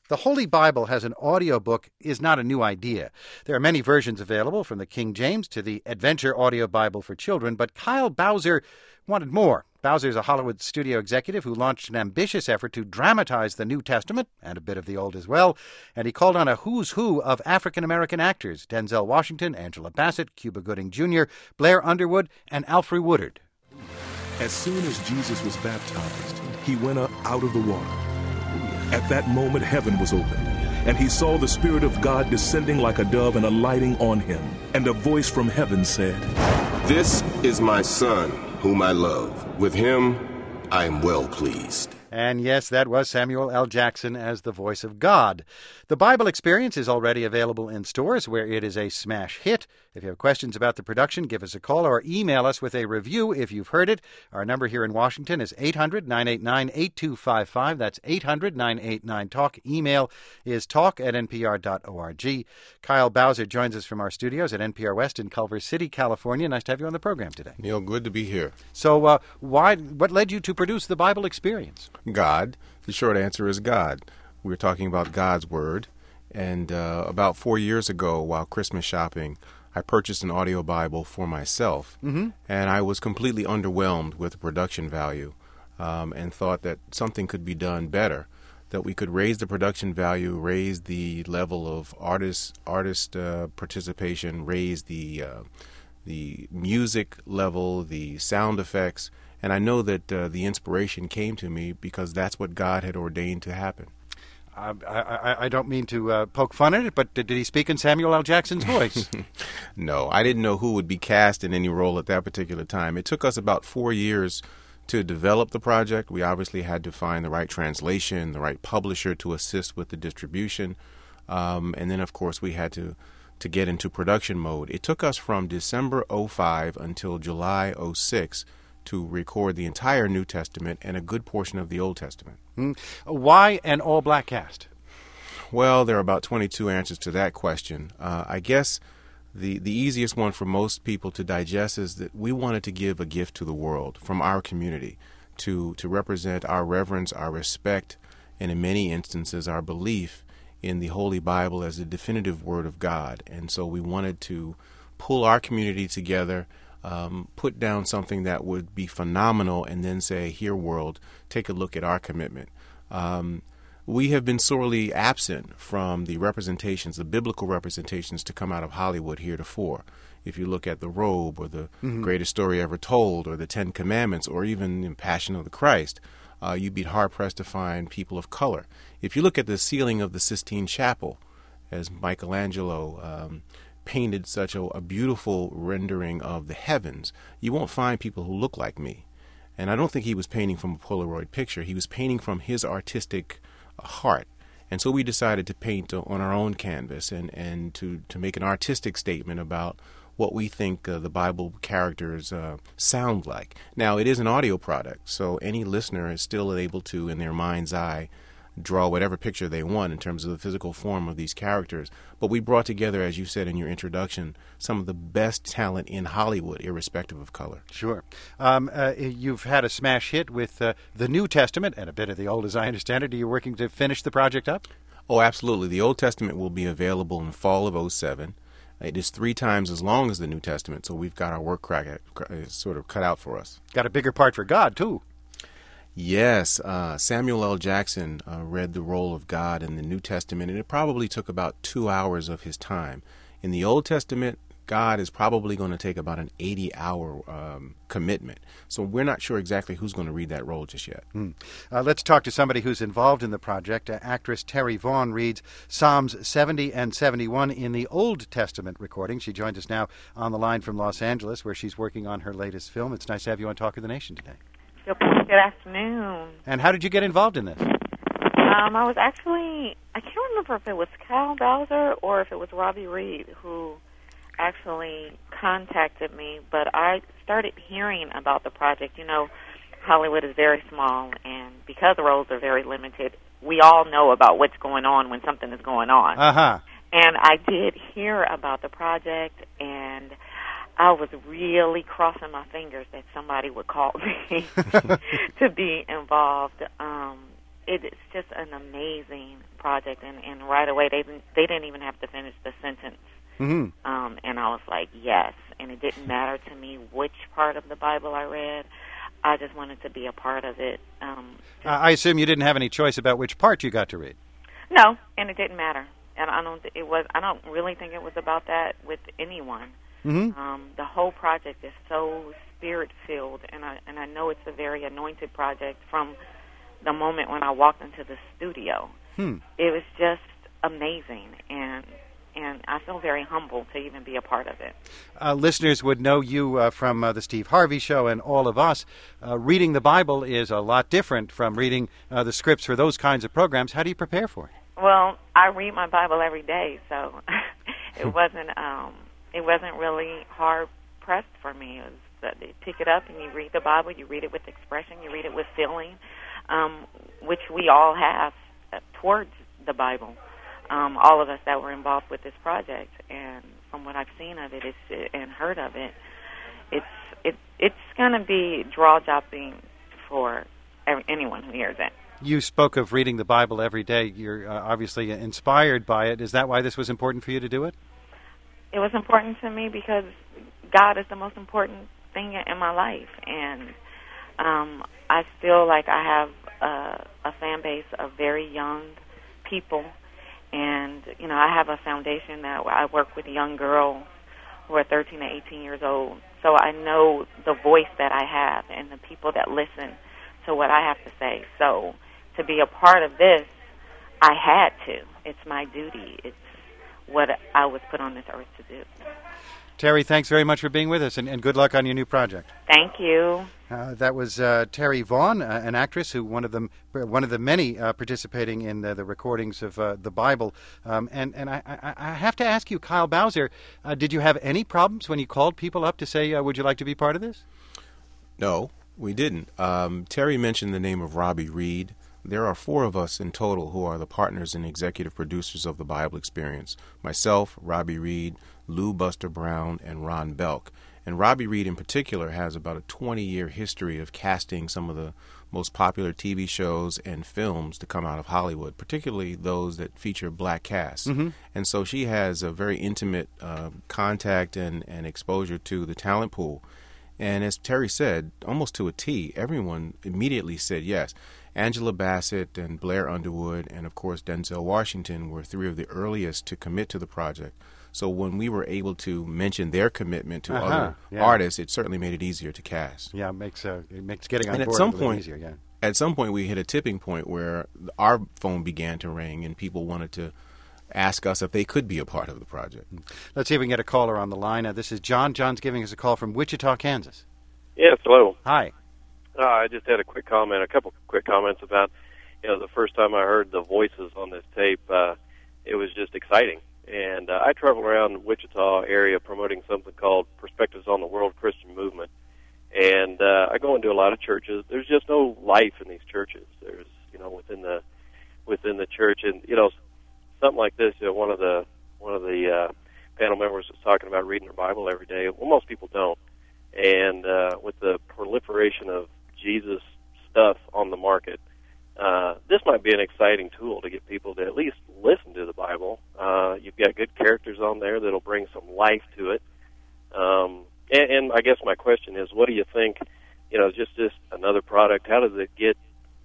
The Holy Bible as an audiobook is not a new idea. There are many versions available, from the King James to the Adventure Audio Bible for Children, but Kyle Bowser wanted more. Bowser is a Hollywood studio executive who launched an ambitious effort to dramatize the New Testament, and a bit of the Old as well, and he called on a who's who of African-American actors: Denzel Washington, Angela Bassett, Cuba Gooding Jr., Blair Underwood, and Alfre Woodard. As soon as Jesus was baptized, he went up out of the water. At that moment, heaven was opened, and he saw the Spirit of God descending like a dove and alighting on him. And a voice from heaven said, "This is my Son, whom I love. With him I am well pleased." And yes, that was Samuel L. Jackson as the voice of God. The Bible Experience is already available in stores, where it is a smash hit. If you have questions about the production, give us a call or email us with a review if you've heard it. Our number here in Washington is 800-989-8255. That's 800-989-TALK. Email is talk@npr.org. Kyle Bowser joins us from our studios at NPR West in Culver City, California. Nice to have you on the program today. Neil, good to be here. So what led you to produce the Bible Experience? God. The short answer is God. We're talking about God's Word. And about 4 years ago, while Christmas shopping, I purchased an audio Bible for myself. And I was completely underwhelmed with the production value, and thought that something could be done better, that we could raise the production value, raise the level of artist participation, raise the music level, the sound effects. And I know that the inspiration came to me because that's what God had ordained to happen. I don't mean to poke fun at it, but did he speak in Samuel L. Jackson's voice? No, I didn't know who would be cast in any role at that particular time. It took us about 4 years to develop the project. We obviously had to find the right translation, the right publisher to assist with the distribution. And then, of course, we had to get into production mode. It took us from December 2005 until July 2006 to record the entire New Testament and a good portion of the Old Testament. Why an all-black cast? Well, there are about 22 answers to that question. I guess the easiest one for most people to digest is that we wanted to give a gift to the world from our community to represent our reverence, our respect, and in many instances our belief in the Holy Bible as the definitive Word of God. And so we wanted to pull our community together, put down something that would be phenomenal, and then say, here, world, take a look at our commitment. We have been sorely absent from the representations, the biblical representations to come out of Hollywood heretofore. If you look at The Robe or The Greatest Story Ever Told or The Ten Commandments or even in Passion of the Christ, you'd be hard-pressed to find people of color. If you look at the ceiling of the Sistine Chapel, as Michelangelo painted such a beautiful rendering of the heavens, you won't find people who look like me. And I don't think he was painting from a Polaroid picture. He was painting from his artistic heart. And so we decided to paint on our own canvas and to make an artistic statement about what we think the Bible characters sound like. Now, it is an audio product, so any listener is still able to, in their mind's eye, draw whatever picture they want in terms of the physical form of these characters. But we brought together, as you said in your introduction, some of the best talent in Hollywood, irrespective of color. Sure. You've had a smash hit with the New Testament and a bit of the Old, as I understand it. Are you working to finish the project up? Oh, absolutely. The Old Testament will be available in fall of 2007. It is 3 times as long as the New Testament, so we've got our work sort of cut out for us. Got a bigger part for God, too. Yes, Samuel L. Jackson read the role of God in the New Testament, and it probably took about 2 hours of his time. In the Old Testament, God is probably going to take about an 80-hour commitment. So we're not sure exactly who's going to read that role just yet. Let's talk to somebody who's involved in the project. Actress Terry Vaughn reads Psalms 70 and 71 in the Old Testament recording. She joins us now on the line from Los Angeles, where she's working on her latest film. It's nice to have you on Talk of the Nation today. Good afternoon. And how did you get involved in this? I can't remember if it was Kyle Bowser or if it was Robbie Reed who actually contacted me, but I started hearing about the project. You know, Hollywood is very small, and because the roles are very limited, we all know about what's going on when something is going on. And I did hear about the project, and I was really crossing my fingers that somebody would call me to be involved. it's just an amazing project, and right away they didn't even have to finish the sentence. Mm-hmm. And I was like, yes. And it didn't matter to me which part of the Bible I read. I just wanted to be a part of it. I assume you didn't have any choice about which part you got to read. No, and it didn't matter. And I don't really think it was about that with anyone. Mm-hmm. The whole project is so spirit-filled, and I know it's a very anointed project from the moment when I walked into the studio. It was just amazing, and I feel very humbled to even be a part of it. Listeners would know you from the Steve Harvey Show and all of us. Reading the Bible is a lot different from reading the scripts for those kinds of programs. How do you prepare for it? Well, I read my Bible every day, so it wasn't really hard pressed for me. It was that you pick it up and you read the Bible. You read it with expression. You read it with feeling, which we all have towards the Bible. All of us that were involved with this project, and from what I've seen of it and heard of it, it's going to be jaw-dropping for anyone who hears it. You spoke of reading the Bible every day. You're obviously inspired by it. Is that why this was important for you to do it? It was important to me because God is the most important thing in my life, and I feel like I have a fan base of very young people. And, I have a foundation that I work with young girls who are 13 to 18 years old. So I know the voice that I have and the people that listen to what I have to say. So to be a part of this, I had to. It's my duty. It's what I was put on this earth to do. Terry, thanks very much for being with us, and good luck on your new project. Thank you. That was Terry Vaughn, an actress who one of the many participating in the recordings of the Bible. And I have to ask you, Kyle Bowser, did you have any problems when you called people up to say, would you like to be part of this? No, we didn't. Terry mentioned the name of Robbie Reed. There are 4 of us in total who are the partners and executive producers of the Bible Experience. Myself, Robbie Reed, Lou Buster Brown, and Ron Belk. And Robbie Reed in particular has about a 20-year history of casting some of the most popular TV shows and films to come out of Hollywood, particularly those that feature black casts. Mm-hmm. And so she has a very intimate contact and exposure to the talent pool. And as Terry said, almost to a T, everyone immediately said yes. Angela Bassett and Blair Underwood and, of course, Denzel Washington were 3 of the earliest to commit to the project. So when we were able to mention their commitment to other artists, it certainly made it easier to cast. Yeah, it makes getting on and board a little easier. Yeah. At some point, we hit a tipping point where our phone began to ring and people wanted to ask us if they could be a part of the project. Let's see if we can get a caller on the line. This is John. John's giving us a call from Wichita, Kansas. Yes, hello. Hi. I just had a couple quick comments about, the first time I heard the voices on this tape, it was just exciting. And I travel around the Wichita area promoting something called Perspectives on the World Christian Movement. And I go into a lot of churches. There's just no life in these churches. There's, within the church. And, something like this, one of the panel members was talking about reading their Bible every day. Well, most people don't. And with the proliferation of Jesus stuff on the market, this might be an exciting tool to get people to at least listen to the Bible. You've got good characters on there that'll bring some life to it. And I guess my question is, what do you think, just another product, how does it get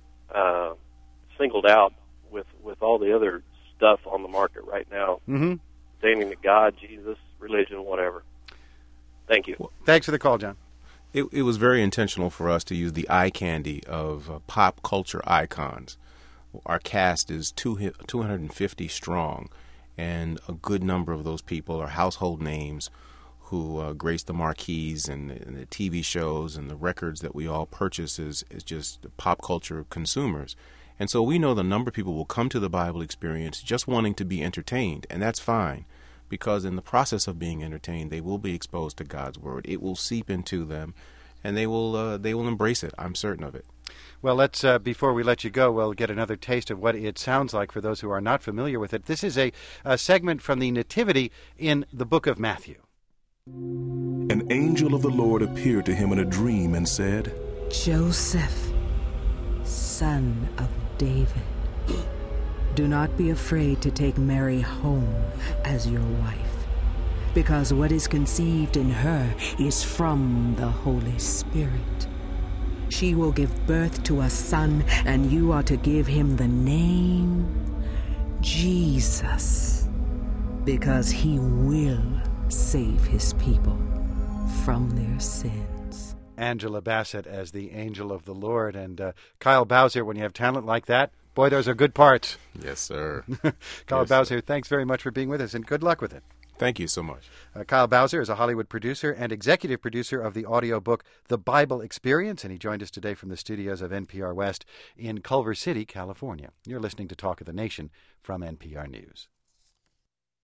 singled out with all the other stuff on the market right now, pertaining to God, Jesus, religion, whatever? Thank you. Well, thanks for the call, John. It was very intentional for us to use the eye candy of pop culture icons. Our cast is 250 strong, and a good number of those people are household names who grace the marquees and the TV shows and the records that we all purchase is just pop culture consumers. And so we know the number of people will come to the Bible Experience just wanting to be entertained, and that's fine. Because in the process of being entertained, they will be exposed to God's Word. It will seep into them, and they will embrace it. I'm certain of it. Well, let's before we let you go, we'll get another taste of what it sounds like for those who are not familiar with it. This is a segment from the Nativity in the book of Matthew. An angel of the Lord appeared to him in a dream and said, Joseph, son of David. Do not be afraid to take Mary home as your wife, because what is conceived in her is from the Holy Spirit. She will give birth to a son, and you are to give him the name Jesus, because he will save his people from their sins. Angela Bassett as the angel of the Lord. And Kyle Bowser, when you have talent like that, boy, those are good parts. Yes, sir. Kyle Yes, Bowser, sir. thanks very much for being with us, and good luck with it. Thank you so much. Kyle Bowser is a Hollywood producer and executive producer of the audiobook The Bible Experience, and he joined us today from the studios of NPR West in Culver City, California. You're listening to Talk of the Nation from NPR News.